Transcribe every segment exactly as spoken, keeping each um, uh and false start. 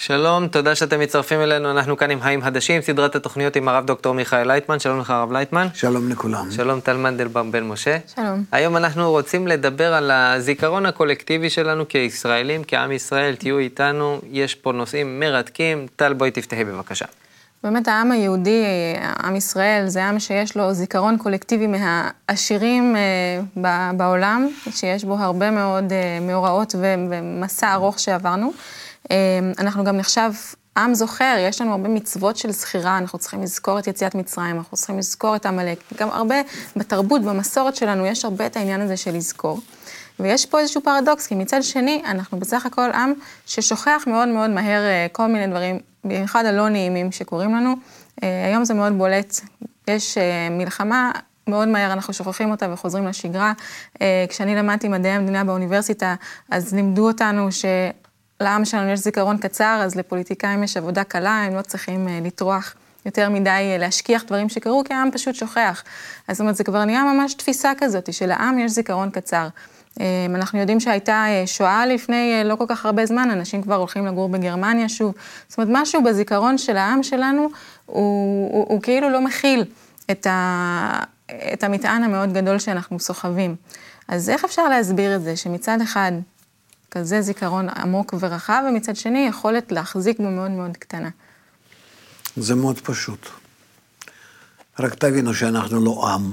שלום, תודה שאתם מצטרפים אלינו, אנחנו כאן עם חיים חדשים, סדרת התוכניות עם הרב דוקטור מיכאל לייטמן. שלום לך הרב לייטמן. שלום לכולם. שלום טל מנדלבאום בן משה. שלום. היום אנחנו רוצים לדבר על הזיכרון הקולקטיבי שלנו כישראלים, כעם ישראל. תהיו איתנו, יש פה נושאים מרתקים. טל, בואי תפתחי בבקשה. באמת העם היהודי, עם ישראל, זה עם שיש לו זיכרון קולקטיבי מהעשירים בעולם, שיש בו הרבה מאוד מאורעות ומסע ארוך שעברנו. אנחנו גם נחשב עם זוכר, יש לנו הרבה מצוות של זכירה, אנחנו צריכים לזכור את יציאת מצרים, אנחנו צריכים לזכור את עמלק, גם הרבה בתרבות, במסורת שלנו, יש הרבה את העניין הזה של לזכור. ויש פה איזשהו פרדוקס, כי מצד שני, אנחנו בסך הכל עם ששוכח מאוד מאוד מהר כל מיני דברים, במיוחד הלא נעימים שקורים לנו. היום זה מאוד בולט, יש מלחמה, מאוד מהר אנחנו שוכחים אותה וחוזרים לשגרה. כשאני למדתי מדעי המדינה באוניברסיטה, אז לימדו אותנו שלעם שלנו יש זיכרון קצר, אז לפוליטיקאים יש עבודה קלה, הם לא צריכים לטרוח יותר מדי להשכיח דברים שקרו, כי העם פשוט שוכח. אז זאת אומרת, זה כבר נהיה ממש תפיסה כזאת, שלעם יש זיכרון קצר. אנחנו יודעים שהייתה שואה לפני לא כל כך הרבה זמן, אנשים כבר הולכים לגור בגרמניה שוב. זאת אומרת, משהו בזיכרון של העם שלנו, הוא, הוא, הוא כאילו לא מכיל את, ה, את המטען המאוד גדול שאנחנו סוחבים. אז איך אפשר להסביר את זה, שמצד אחד כזה זיכרון עמוק ורחב, ומצד שני יכולת להחזיק בו מאוד מאוד קטנה? זה מאוד פשוט. רק תבינו שאנחנו לא עם.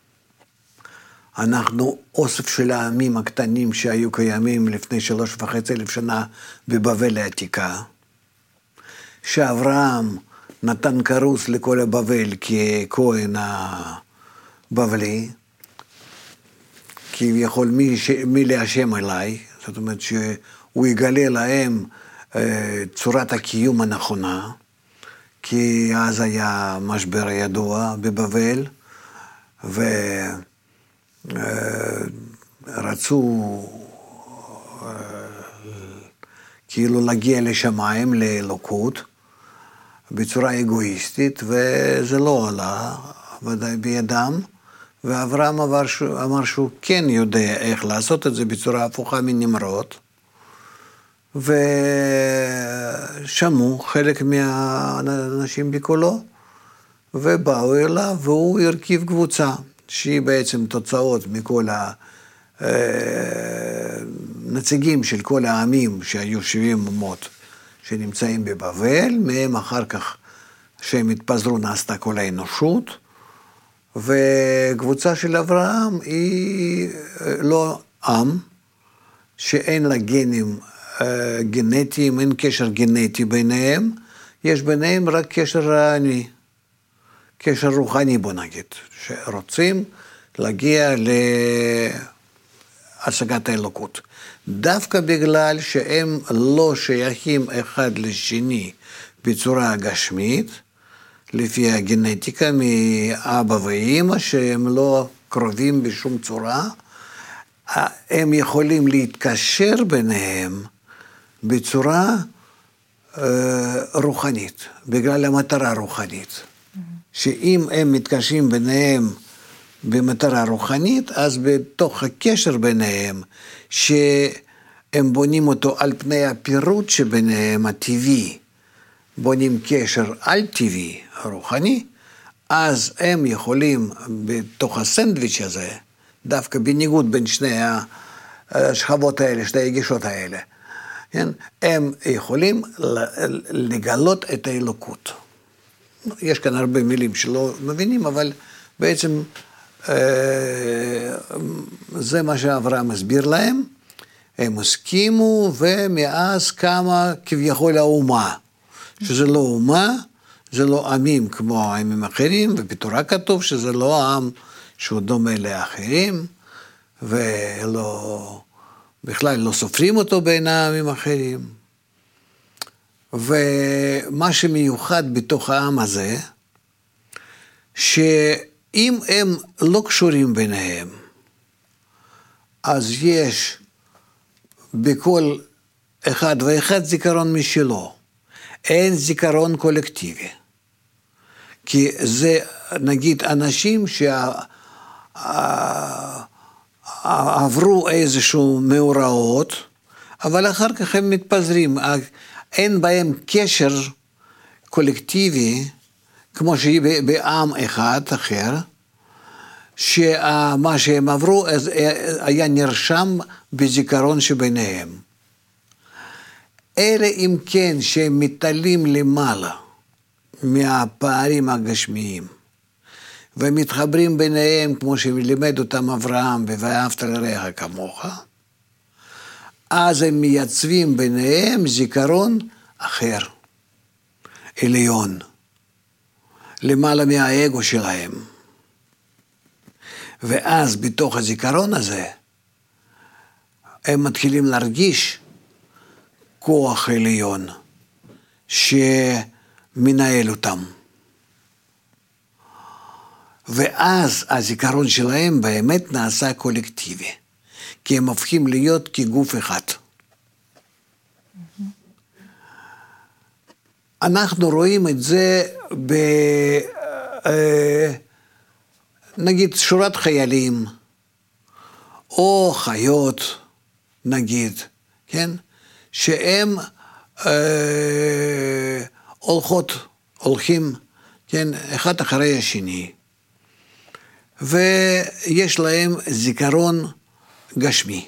אנחנו אוסף של העמים הקטנים שהיו קיימים לפני שלוש וחצי אלף שנה בבבל העתיקה, שאברהם נתן כרוס לכל הבבל ככהן הבבלי, כביכול מי, מי להשם אליי, זאת אומרת שהוא יגלה להם אה, צורת הקיום הנכונה, כי אז היה משבר ידוע בבבל, ו... רצו כאילו להגיע לשמיים, לאלוקות, בצורה אגואיסטית, וזה לא עלה, ודאי בידם, ואברהם אמר, אמר שהוא כן יודע איך לעשות את זה בצורה הפוכה מנמרוד, ושמעו חלק מהאנשים בקולו, ובאו אליו, והוא הרכיב קבוצה. שהיא בעצם תוצאות מכל הנציגים של כל העמים שהיו שבעים אומות שנמצאים בבבל, מהם אחר כך שהם התפזרו נעשתה כל האנושות, וקבוצה של אברהם היא לא עם, שאין לה גנים גנטיים, אין קשר גנטי ביניהם, יש ביניהם רק קשר רעני. קשר רוחני בוא נגיד, שרוצים להגיע להשגת האלוקות. דווקא בגלל שהם לא שייכים אחד לשני בצורה גשמית, לפי הגנטיקה מאבא ואמא, שהם לא קרובים בשום צורה, הם יכולים להתקשר ביניהם בצורה אה, רוחנית, בגלל המטרה רוחנית. שאם הם מתקשרים ביניהם במטרה רוחנית, אז בתוך הקשר ביניהם, שהם בונים אותו על פני הפירוט שביניהם, הטבעי, בונים קשר על טבעי, רוחני, אז הם יכולים בתוך הסנדוויץ' הזה, דווקא בניגוד בין שני השכבות האלה, שני הגישות האלה, הם יכולים לגלות את האלוקות. יש כאן הרבה מילים שלא מבינים, אבל בעצם זה מה שאברהם מסביר להם. הם הסכימו, ומאז קמה כביכול האומה, שזה לא אומה, זה לא עמים כמו העמים אחרים, ובתורה כתוב שזה לא עם שהוא דומה לאחרים, ולא, בכלל לא סופרים אותו בין העמים אחרים. ומה שמיוחד בתוך העם הזה, שאם הם לא קשורים ביניהם, אז יש בכל אחד ואחד זיכרון משלו. אין זיכרון קולקטיבי. כי זה, נגיד, אנשים שעברו איזשהו מאורעות, אבל אחר כך הם מתפזרים. אין בהם קשר קולקטיבי, כמו שהיא בעם אחד אחר, שמה שהם עברו היה נרשם בזיכרון שביניהם. אלה אם כן שהם מתעלים למעלה מהפערים הגשמיים, ומתחברים ביניהם כמו שלימד אותם אברהם, ואהבת לרעך כמוך, אז הם מייצבים ביניהם זיכרון אחר, עליון, למעלה מהאגו שלהם. ואז בתוך הזיכרון הזה, הם מתחילים להרגיש כוח עליון שמנהל אותם. ואז הזיכרון שלהם באמת נעשה קולקטיבי, כי הם הופכים להיות כגוף אחד. אנחנו רואים את זה ב... נגיד שורת חיילים, או חיות, נגיד, כן? שהם אה, הולכות, הולכים, כן? אחד אחרי השני. ויש להם זיכרון גשמי.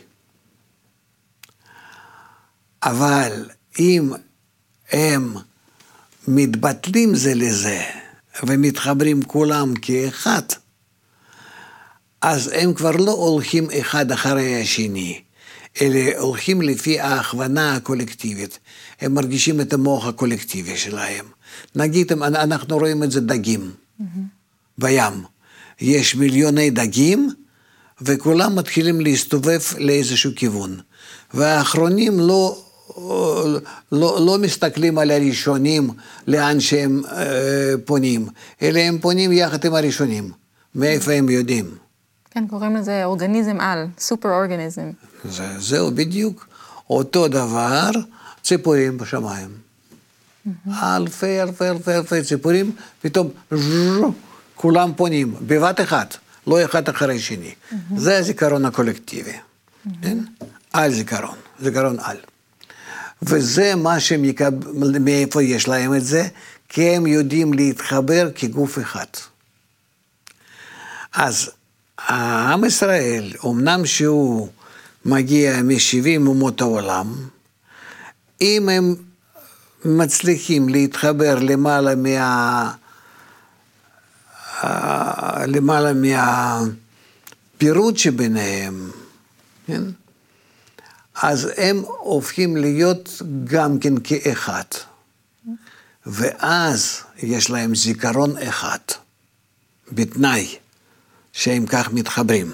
אבל אם הם מתבטלים זה לזה, ומתחברים כולם כאחד, אז הם כבר לא הולכים אחד אחרי השני, אלא הולכים לפי ההכוונה הקולקטיבית. הם מרגישים את המוח הקולקטיבי שלהם. נגיד, אנחנו רואים את זה דגים mm-hmm. בים. יש מיליוני דגים, וכולם מתחילים להסתובב לאיזשהו כיוון. והאחרונים לא, לא, לא מסתכלים על הראשונים לאן שהם אה, פונים, אלא הם פונים יחד עם הראשונים. מאיפה הם יודעים? כן, קוראים לזה אורגניזם על, סופר אורגניזם. זה, זהו בדיוק. אותו דבר, ציפורים בשמיים. Mm-hmm. אלפי, אלפי, אלפי, אלפי ציפורים, פתאום כולם פונים, בבת אחת, לא אחד אחרי שני. Mm-hmm. זה הזיכרון הקולקטיבי. Mm-hmm. כן? על זיכרון, זיכרון על. וזה מה שהם יקבל, מאיפה יש להם את זה, כי הם יודעים להתחבר כגוף אחד. אז העם ישראל, אמנם שהוא מגיע מ-שבעים אומות העולם, אם הם מצליחים להתחבר למעלה מה... למעלה מהפירוט שביניהם, כן? אז הם הופכים להיות גם כן כאחד. ואז יש להם זיכרון אחד, בתנאי שהם כך מתחברים.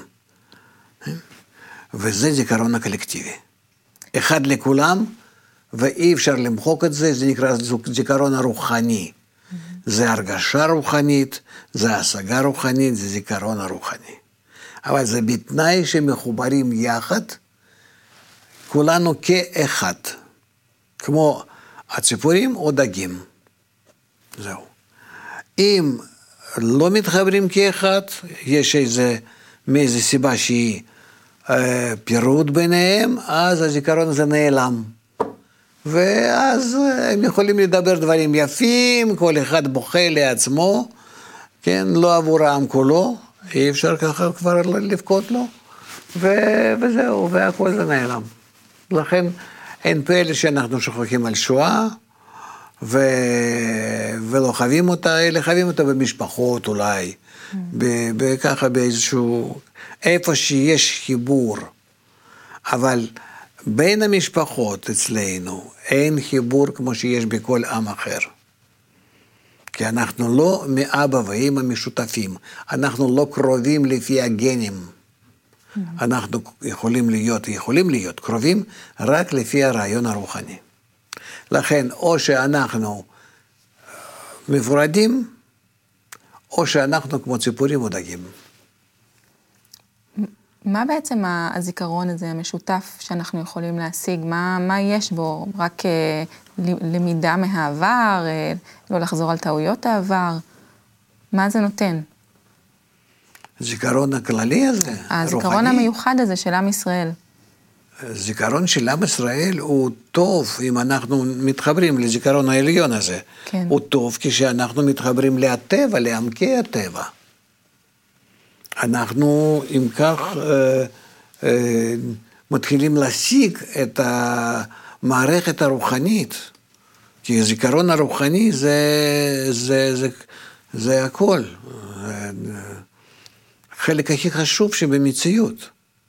וזה זיכרון הקולקטיבי. אחד לכולם, ואי אפשר למחוק את זה, זה נקרא זיכרון הרוחני. זה הרגשה רוחנית, זה השגה רוחנית, זה זיכרון הרוחני. אבל זה בתנאי שמחוברים יחד, כולנו כאחד, כמו הציפורים או דגים. זהו. אם לא מתחברים כאחד, יש איזה, מאיזה סיבה שהיא אה, פירוד ביניהם, אז הזיכרון הזה נעלם. ואז הם יכולים לדבר דברים יפים, כל אחד בוכה לעצמו, כן, לא עבור העם כולו, אי אפשר ככה כבר לבכות לו, ו- וזהו, והכל זה נעלם. לכן אין פלא שאנחנו שוכחים על שואה, ו- ולא חווים אותה, אלא חווים אותה במשפחות אולי, mm. ב- ככה באיזשהו, איפה שיש חיבור, אבל בין המשפחות אצלנו אין חיבור כמו שיש בכל עם אחר. כי אנחנו לא מאבא ואמא משותפים, אנחנו לא קרובים לפי הגנים. Mm-hmm. אנחנו יכולים להיות, יכולים להיות קרובים רק לפי הרעיון הרוחני. לכן, או שאנחנו מפורדים, או שאנחנו כמו ציפורים או דגים. מה בעצם הזיכרון הזה המשותף שאנחנו יכולים להשיג? מה, מה יש בו? רק אה, למידה מהעבר, אה, לא לחזור על טעויות העבר? מה זה נותן? הזיכרון הכללי הזה? הזיכרון רוחני? המיוחד הזה של עם ישראל. זיכרון של עם ישראל הוא טוב אם אנחנו מתחברים לזיכרון העליון הזה. כן. הוא טוב כשאנחנו מתחברים לטבע, לעמקי הטבע. אנחנו, אם כך, אה, אה, מתחילים להשיג את המערכת הרוחנית, כי הזיכרון הרוחני זה, זה, זה, זה הכל. חלק הכי חשוב שבמציאות.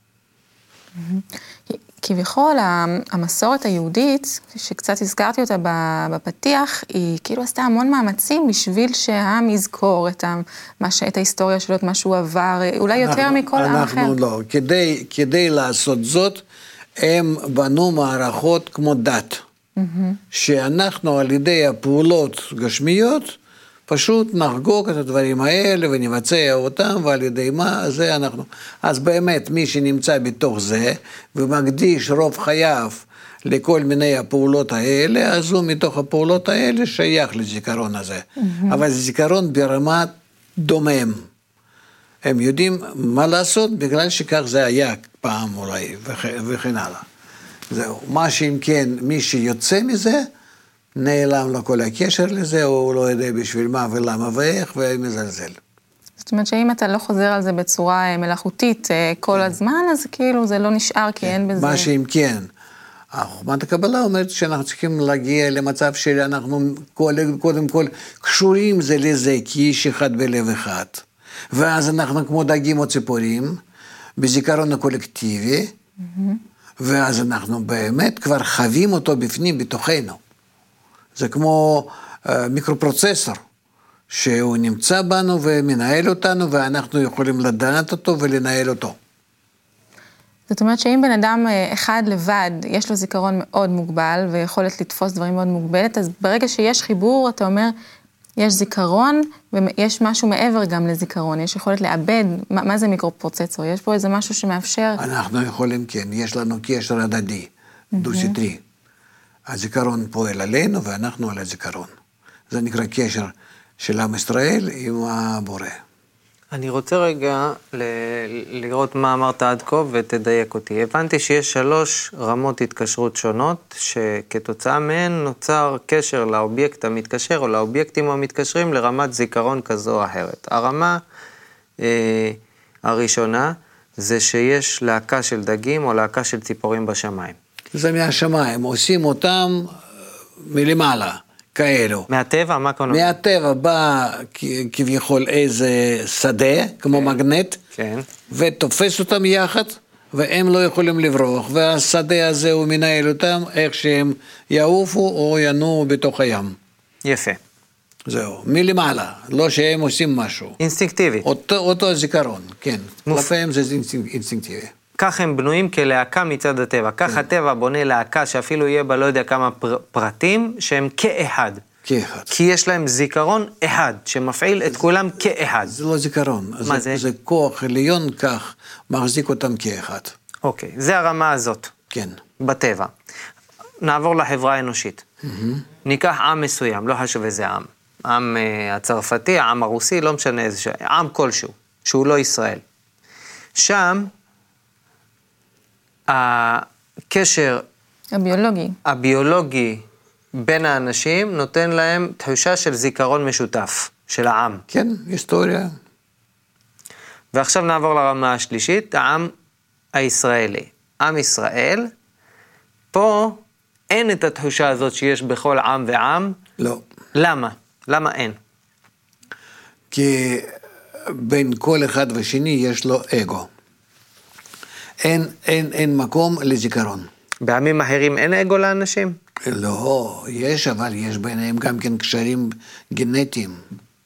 כביכול, המסורת היהודית, שקצת הזכרתי אותה בפתיח, היא כאילו עשתה המון מאמצים בשביל שהעם יזכור את, המש... את ההיסטוריה שלו, את מה שהוא עבר, אולי יותר אנחנו, מכל עם אחר. אנחנו לא. כדי, כדי לעשות זאת, הם בנו מערכות כמו דת. Mm-hmm. שאנחנו על ידי הפעולות גשמיות, פשוט נחגוג את הדברים האלה ונבצע אותם, ועל ידי מה זה אנחנו. אז באמת, מי שנמצא בתוך זה, ומקדיש רוב חייו לכל מיני הפעולות האלה, אז הוא מתוך הפעולות האלה שייך לזיכרון הזה. Mm-hmm. אבל זה זיכרון ברמה דומם. הם יודעים מה לעשות, בגלל שכך זה היה פעם אולי, וכן הלאה. זהו. מה שאם כן, מי שיוצא מזה, נעלם לו כל הקשר לזה, הוא לא יודע בשביל מה ולמה ואיך, ומזלזל. זאת אומרת שאם אתה לא חוזר על זה בצורה מלאכותית כל הזמן, אז כאילו זה לא נשאר, כי אין בזה... מה שאם כן, חוכמת הקבלה אומרת שאנחנו צריכים להגיע למצב שאנחנו קודם כל קשורים זה לזה, כי איש אחד בלב אחד. ואז אנחנו כמו דגים או ציפורים, בזיכרון הקולקטיבי, ואז אנחנו באמת כבר חווים אותו בפנים, בתוכנו. זה כמו uh, מיקרופרוצסור, שהוא נמצא בנו ומנהל אותנו, ואנחנו יכולים לדעת אותו ולנהל אותו. זאת אומרת שאם בן אדם אחד לבד, יש לו זיכרון מאוד מוגבל, ויכולת לתפוס דברים מאוד מוגבלת, אז ברגע שיש חיבור, אתה אומר, יש זיכרון, ויש משהו מעבר גם לזיכרון, יש יכולת לאבד, מה, מה זה מיקרופרוצסור? יש פה איזה משהו שמאפשר... אנחנו יכולים, כן, יש לנו קשר הדדי, דו-סטרי. הזיכרון פועל עלינו ואנחנו על הזיכרון. זה נקרא קשר של עם ישראל עם הבורא. אני רוצה רגע ל- לראות מה אמרת עד כה ותדייק אותי. הבנתי שיש שלוש רמות התקשרות שונות, שכתוצאה מהן נוצר קשר לאובייקט המתקשר או לאובייקטים המתקשרים לרמת זיכרון כזו או אחרת. הרמה אה, הראשונה זה שיש להקה של דגים או להקה של ציפורים בשמיים. זה מהשמיים, עושים אותם מלמעלה, כאלו. מהטבע? מה קודם? מהטבע בא כביכול איזה שדה, כמו כן. מגנט, כן. ותופס אותם יחד, והם לא יכולים לברוח, והשדה הזה הוא מנהל אותם, איך שהם יעופו או ינועו בתוך הים. יפה. זהו, מלמעלה, לא שהם עושים משהו. אינסטינקטיבי. אותו, אותו זיכרון, כן. מופ... כלפיהם זה אינסטינקטיבי. כך הם בנויים כלהקה מצד הטבע. כך הטבע בונה להקה שאפילו יהיה בה לא יודע כמה פר, פרטים, שהם כאחד. כאחד. כי יש להם זיכרון אחד, שמפעיל את כולם כאחד. זה לא זיכרון. מה זה? זה? זה כוח עליון כך, מחזיק אותם כאחד. אוקיי, זה הרמה הזאת. כן. בטבע. נעבור לחברה האנושית. Mm-hmm. ניקח עם מסוים, לא חשוב איזה עם. עם uh, הצרפתי, העם הרוסי, לא משנה איזה שם. עם כלשהו, שהוא לא ישראל. שם, הקשר הביולוגי. הביולוגי בין האנשים נותן להם תחושה של זיכרון משותף, של העם. כן, היסטוריה. ועכשיו נעבור לרמה השלישית, העם הישראלי. עם ישראל, פה אין את התחושה הזאת שיש בכל עם ועם. לא. למה? למה אין? כי בין כל אחד ושני יש לו אגו. אין, אין, אין מקום לזיכרון. בעמים אחרים אין אגו לאנשים? לא, יש, אבל יש ביניהם גם כן קשרים גנטיים.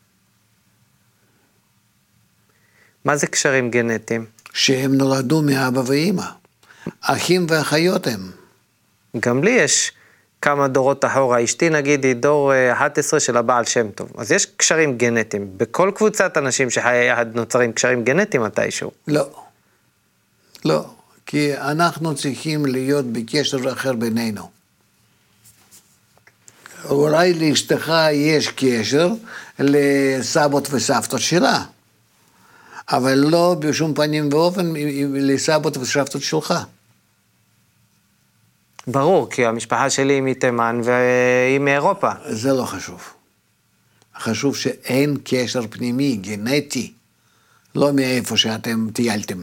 מה זה קשרים גנטיים? שהם נולדו מאבא ואמא. אחים ואחיות הם. גם לי יש כמה דורות אחורה. אשתי נגיד היא דור אחת עשרה של הבעל שם טוב. אז יש קשרים גנטיים. בכל קבוצת אנשים שחיי יחד נוצרים קשרים גנטיים מתישהו. לא. לא. כי אנחנו צריכים להיות בקשר אחר בינינו. אולי לאשתך יש קשר לסבות וסבתות שלה, אבל לא בשום פנים ואופן לסבות וסבתות שלך. ברור, כי המשפחה שלי היא מתימן והיא מאירופה. זה לא חשוב. חשוב שאין קשר פנימי, גנטי, לא מאיפה שאתם טיילתם.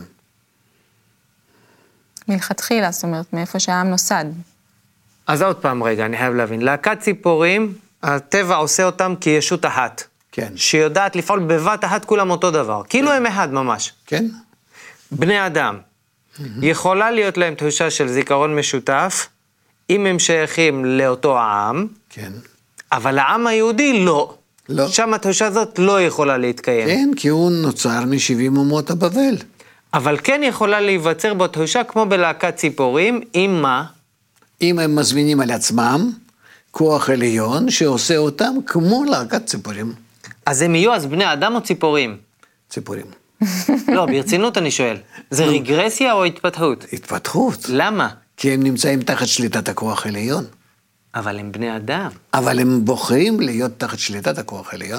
מלכתחילה, זאת אומרת, מאיפה שהעם נוסד. אז עוד פעם רגע, אני חייב להבין. להקת ציפורים, הטבע עושה אותם כישות אחת. כן. שיודעת לפעול בבת אחת כולם אותו דבר. כאילו הם אחד ממש. כן? בני אדם. יכולה להיות להם תחושה של זיכרון משותף, אם הם שייכים לאותו העם, כן. אבל העם היהודי לא. לא. שם התחושה הזאת לא יכולה להתקיים. כן, כי הוא נוצר משבעים אומות הבבל. אבל כן יכולה להיווצר בו תחושה כמו בלהקת ציפורים, עם מה? אם הם מזמינים על עצמם, כוח עליון שעושה אותם כמו להקת ציפורים. אז הם יהיו אז בני אדם או ציפורים? ציפורים. לא, ברצינות אני שואל. זה רגרסיה או התפתחות? התפתחות. למה? כי הם נמצאים תחת שליטת הכוח העליון. אבל הם בני אדם. אבל הם בוחרים להיות תחת שליטת הכוח העליון.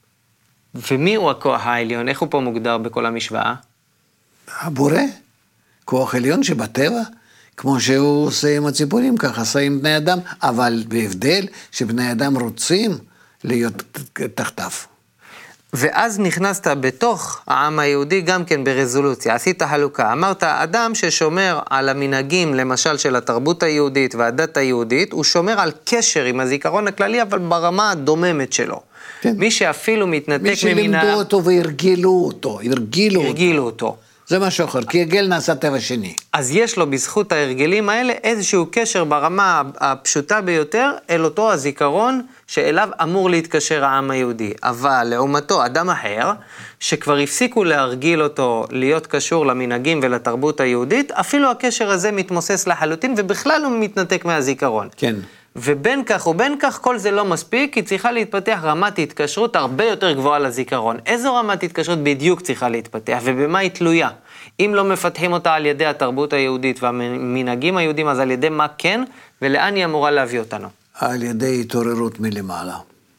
ומי הוא הכוח העליון? איך הוא פה מוגדר בכל המשוואה? הבורא. כוח עליון שבטבע, כמו שהוא עושה עם הציפורים, ככה עושה עם בני אדם, אבל בהבדל שבני אדם רוצים להיות תחתיו. ואז נכנסת בתוך העם היהודי גם כן ברזולוציה, עשית חלוקה. אמרת, אדם ששומר על המנהגים, למשל של התרבות היהודית והדת היהודית, הוא שומר על קשר עם הזיכרון הכללי, אבל ברמה הדוממת שלו. כן. מי שאפילו מתנתק ממנה... מי שלימדו אותו והרגילו אותו, הרגילו אותו. הרגילו אותו. זה משהו אחר, כי הרגל נעשה טבע שני. אז יש לו בזכות ההרגלים האלה איזשהו קשר ברמה הפשוטה ביותר אל אותו הזיכרון שאליו אמור להתקשר העם היהודי. אבל לעומתו אדם אחר, שכבר הפסיקו להרגיל אותו להיות קשור למנהגים ולתרבות היהודית, אפילו הקשר הזה מתמוסס לחלוטין ובכלל הוא מתנתק מהזיכרון. כן. ובין כך ובין כך כל זה לא מספיק, כי צריכה להתפתח רמת התקשרות הרבה יותר גבוהה לזיכרון. איזו רמת התקשרות בדיוק צריכה להתפתח ובמה היא תלויה? אם לא מפתחים אותה על ידי התרבות היהודית והמנהגים היהודים, אז על ידי מה כן ולאן היא אמורה להביא אותנו? על ידי התעוררות מלמעלה.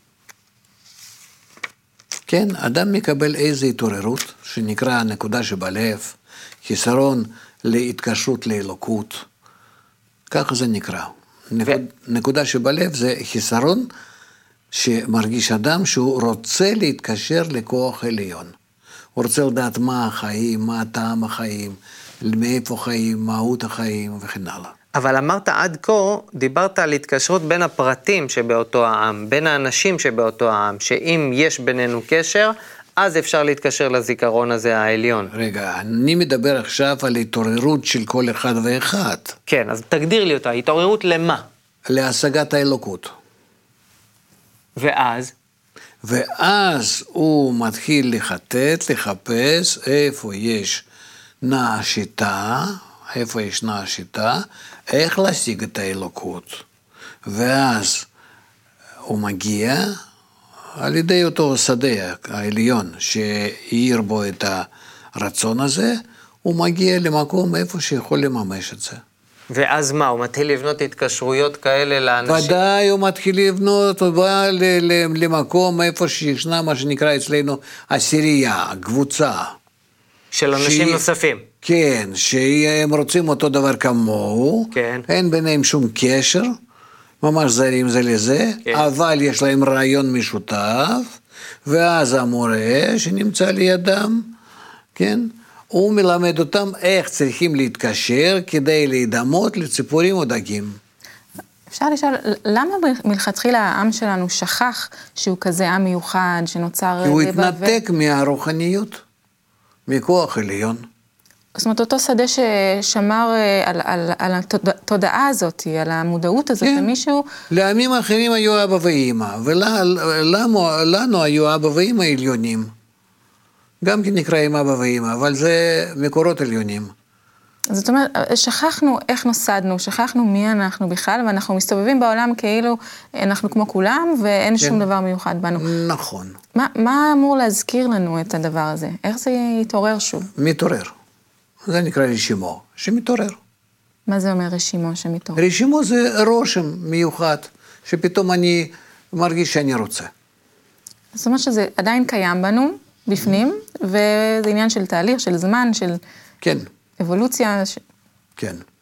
כן, אדם מקבל איזו התעוררות, שנקרא הנקודה שבלב, חיסרון להתקשרות לאלוקות. ככה זה נקרא. נקוד, ו... נקודה שבלב זה חיסרון שמרגיש אדם שהוא רוצה להתקשר לכוח עליון. הוא רוצה לדעת מה החיים, מה טעם החיים, מאיפה חיים, מהות החיים וכן הלאה. אבל אמרת עד כה, דיברת על התקשרות בין הפרטים שבאותו העם, בין האנשים שבאותו העם, שאם יש בינינו קשר, אז אפשר להתקשר לזיכרון הזה העליון. רגע, אני מדבר עכשיו על התעוררות של כל אחד ואחד. כן, אז תגדיר לי אותה, התעוררות למה? להשגת האלוקות. ואז? ואז הוא מתחיל לחטט, לחפש איפה יש נע השיטה, איפה יש נע השיטה, איך להשיג את האלוקות. ואז הוא מגיע על ידי אותו שדה העליון שהעיר בו את הרצון הזה, הוא מגיע למקום איפה שיכול לממש את זה. ואז מה, הוא מתחיל לבנות התקשרויות כאלה לאנשים? ודאי, הוא מתחיל לבנות, הוא בא למקום איפה שישנה מה שנקרא אצלנו עשירייה, קבוצה. של אנשים שהיא, נוספים. כן, שהם רוצים אותו דבר כמוהו, כן. אין ביניהם שום קשר, ממש זרים זה לזה, כן. אבל יש להם רעיון משותף, ואז המורה שנמצא לידם, כן, הוא מלמד אותם איך צריכים להתקשר כדי להידמות לציפורים או דגים. אפשר לשאול, למה מלכתחילה העם שלנו שכח שהוא כזה עם מיוחד, שנוצר... כי הוא התנתק מהרוחניות, מכוח עליון. זאת אומרת, אותו שדה ששמר על, על, על התודעה הזאת, על המודעות הזאת, כן. למישהו... לעמים אחרים היו אבא ואמא, ולנו היו אבא ואמא עליונים. גם כי נקראים אבא ואמא, אבל זה מקורות עליונים. זאת אומרת, שכחנו איך נוסדנו, שכחנו מי אנחנו בכלל, ואנחנו מסתובבים בעולם כאילו אנחנו כמו כולם, ואין כן. שום דבר מיוחד בנו. נכון. מה, מה אמור להזכיר לנו את הדבר הזה? איך זה יתעורר שוב? מתעורר. זה נקרא רשימו, שמתעורר. מה זה אומר רשימו שמתעורר? רשימו זה רושם מיוחד, שפתאום אני מרגיש שאני רוצה. זאת אומרת שזה עדיין קיים בנו, בפנים, וזה עניין של תהליך, של זמן, של... כן. אבולוציה. ש... כן.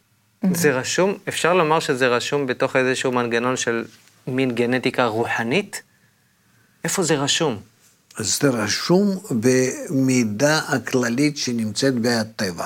זה רשום, אפשר לומר שזה רשום בתוך איזשהו מנגנון של מין גנטיקה רוחנית? איפה זה רשום? אז זה רשום במידה הכללית שנמצאת בטבע.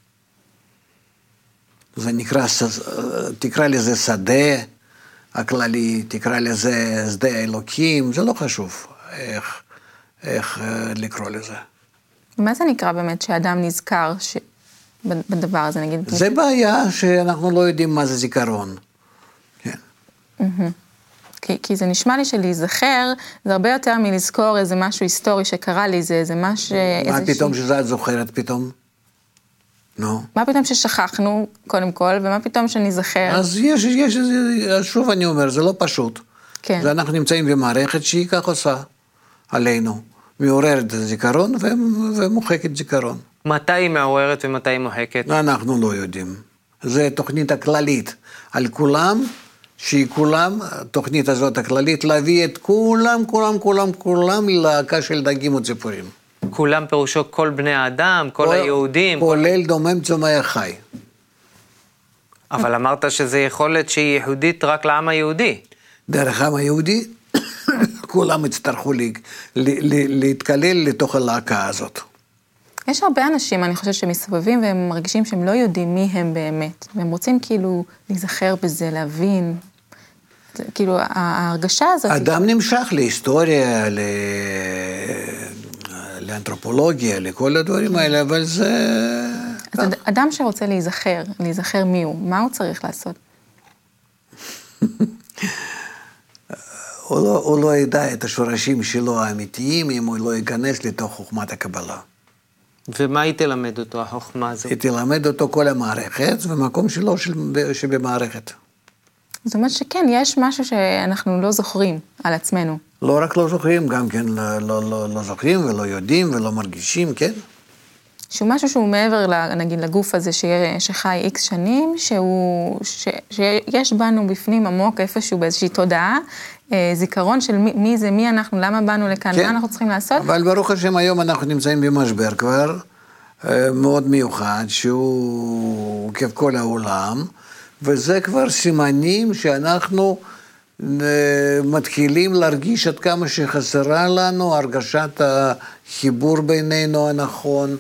זה נקרא, תקרא לזה שדה הכללי, תקרא לזה שדה האלוקים, זה לא חשוב איך, איך לקרוא לזה. מה זה נקרא באמת שאדם נזכר ש... בדבר הזה, נגיד? זה בעיה שאנחנו לא יודעים מה זה זיכרון. כן. כי, כי זה נשמע לי שלהיזכר, זה הרבה יותר מלזכור איזה משהו היסטורי שקרה לי, זה איזה משהו... מה פתאום שזה את זוכרת פתאום? נו. מה פתאום ששכחנו, קודם כל, ומה פתאום שנזכר? אז יש, יש, אז שוב אני אומר, זה לא פשוט. כן. זה אנחנו נמצאים במערכת שהיא כך עושה עלינו. מעוררת את הזיכרון ומוחקת זיכרון. מתי היא מעוררת ומתי היא מוחקת? אנחנו לא יודעים. זה תוכנית הכללית על כולם, שהיא כולם, התוכנית הזאת הכללית, להביא את כולם, כולם, כולם, כולם ללהקה של דגים וציפורים. כולם פירושו כל בני האדם, כל, כל היהודים. כולל כל... דומם צומח חי. אבל אמרת שזה יכולת שהיא ייחודית רק לעם היהודי. דרך העם היהודי, כולם יצטרכו לה, להתקלל לתוך הלהקה הזאת. יש הרבה אנשים, אני חושבת, שמסתובבים והם מרגישים שהם לא יודעים מי הם באמת. והם רוצים כאילו להיזכר בזה, להבין. כאילו, ההרגשה הזאת... אדם נמשך להיסטוריה, ל... לאנתרופולוגיה, לכל הדברים האלה, אבל זה... אז אדם שרוצה להיזכר, להיזכר מי הוא, מה הוא צריך לעשות? הוא לא, הוא לא ידע את השורשים שלו האמיתיים, אם הוא לא ייכנס לתוך חוכמת הקבלה. ומה היא תלמד אותו, החוכמה הזאת? היא תלמד אותו כל המערכת, ומקום שלו שבמערכת. זאת אומרת שכן, יש משהו שאנחנו לא זוכרים על עצמנו. לא רק לא זוכרים, גם כן לא, לא, לא, לא זוכרים ולא יודעים ולא מרגישים, כן? שהוא משהו שהוא מעבר, נגיד, לגוף הזה שחי איקס שנים, שהוא, ש, שיש בנו בפנים עמוק איפשהו באיזושהי תודעה, זיכרון של מי, מי זה, מי אנחנו, למה באנו לכאן, כן. מה אנחנו צריכים לעשות. אבל ברוך השם היום אנחנו נמצאים במשבר כבר, מאוד מיוחד, שהוא עוקב כל העולם, וזה כבר סימנים שאנחנו מתחילים להרגיש עד כמה שחסרה לנו, הרגשת החיבור בינינו הנכון,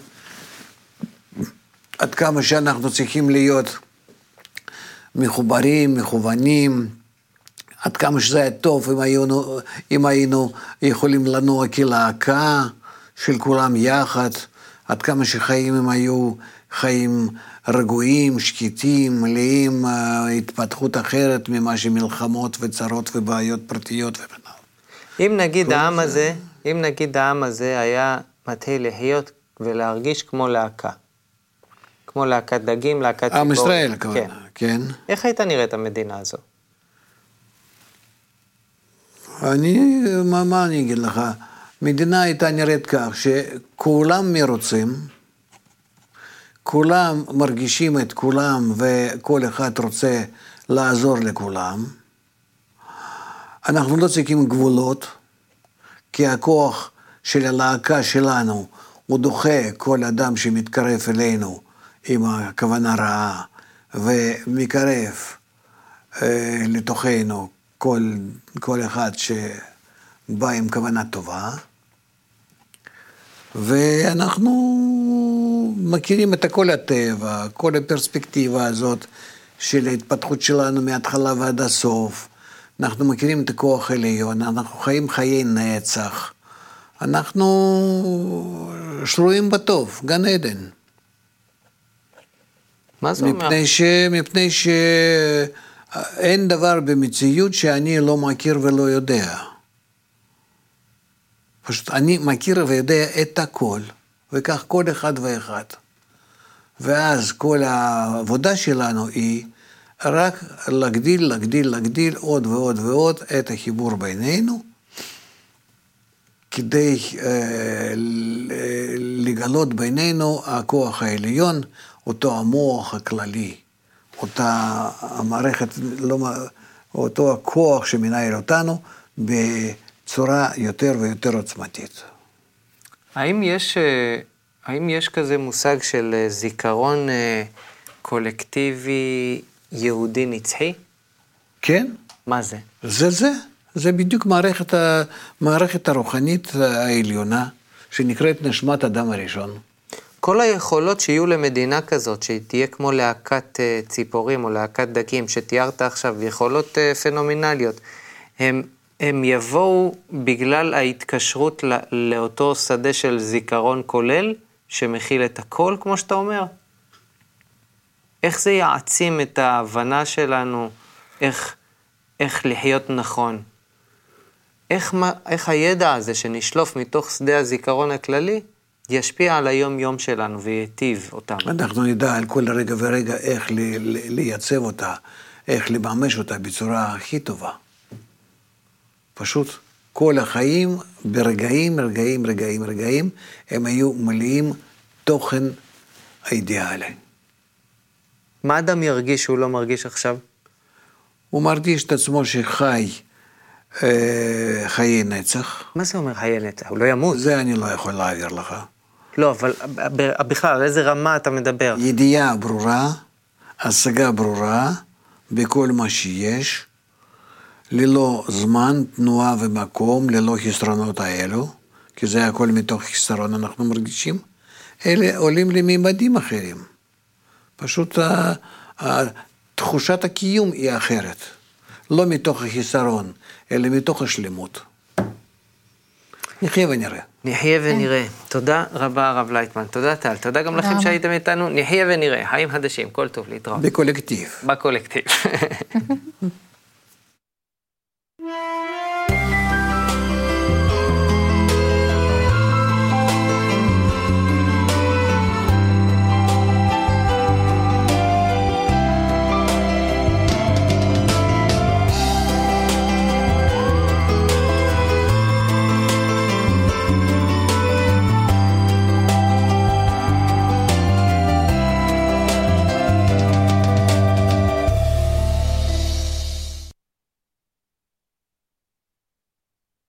עד כמה שאנחנו צריכים להיות מחוברים, מכוונים, עד כמה שזה היה טוב אם היינו, אם היינו יכולים לנוע כלהקה של כולם יחד, עד כמה שחיים הם היו חיים רגועים, שקטים, מלאים, התפתחות אחרת ממה שמלחמות וצרות ובעיות פרטיות ובנאו. אם נגיד העם הזה, אם נגיד העם הזה היה מתחיל לחיות ולהרגיש כמו להקה, כמו להקת דגים, להקת ציפור. עם ישראל, כמובן, כן. כן. איך הייתה נראית המדינה הזו? אני, מה, מה אני אגיד לך? מדינה הייתה נראית כך שכולם מרוצים, כולם מרגישים את כולם וכל אחד רוצה לעזור לכולם. אנחנו לא צריכים גבולות, כי הכוח של הלהקה שלנו הוא דוחה כל אדם שמתקרב אלינו עם הכוונה רעה, ומקרב אה, לתוכנו כל, כל אחד שבא עם כוונה טובה, ואנחנו מכירים את כל הטבע, כל הפרספקטיבה הזאת של ההתפתחות שלנו מההתחלה ועד הסוף, אנחנו מכירים את הכוח העליון, אנחנו חיים חיי נצח, אנחנו שרויים בטוב, גן עדן. מה זה אומר? מפני ש... מפני שאין דבר במציאות שאני לא מכיר ולא יודע. פשוט אני מכיר ויודע את הכל, וכך כל אחד ואחד. ואז כל העבודה שלנו היא רק להגדיל, להגדיל, להגדיל עוד ועוד ועוד את החיבור בינינו, כדי אה, לגלות בינינו הכוח העליון, אותו המוח הכללי, אותה המערכת, לא, אותו הכוח שמנהל אותנו בצורה יותר ויותר עוצמתית. האם יש, האם יש כזה מושג של זיכרון קולקטיבי יהודי נצחי? כן, מה זה? זה זה. זה בדיוק מערכת, ה- מערכת הרוחנית העליונה, שנקראת נשמת אדם הראשון. כל היכולות שיהיו למדינה כזאת, שהיא תהיה כמו להקת אה, ציפורים או להקת דגים, שתיארת עכשיו, יכולות אה, פנומנליות, הם, הם יבואו בגלל ההתקשרות לא, לאותו שדה של זיכרון כולל, שמכיל את הכל, כמו שאתה אומר? איך זה יעצים את ההבנה שלנו, איך, איך לחיות נכון? איך, מה- איך הידע הזה שנשלוף מתוך שדה הזיכרון הכללי, ישפיע על היום-יום שלנו ויטיב אותם. אנחנו נדע על כל רגע ורגע איך ל- ל- לייצב אותה, איך לממש אותה בצורה הכי טובה. פשוט כל החיים ברגעים, רגעים, רגעים, רגעים, הם היו מלאים תוכן האידיאלי. מה אדם ירגיש שהוא לא מרגיש עכשיו? הוא מרגיש את עצמו שחי אה, חיי נצח. מה זה אומר חיי נצח? הוא לא ימות. זה אני לא יכול להעביר לך. לא, אבל ב- בכלל, על איזה רמה אתה מדבר? ידיעה ברורה, השגה ברורה, בכל מה שיש, ללא זמן, תנועה ומקום, ללא חסרונות האלו, כי זה הכל מתוך חסרון אנחנו מרגישים, אלה עולים לממדים אחרים. פשוט ה- ה- תחושת הקיום היא אחרת. לא מתוך החסרון, אלא מתוך השלמות. נחיה ונראה. נחיה ונראה. תודה רבה, הרב לייטמן. תודה, טל. תודה גם לכם רבה. שהייתם איתנו. נחיה ונראה. חיים חדשים. כל טוב, להתראות. בקולקטיב. בקולקטיב.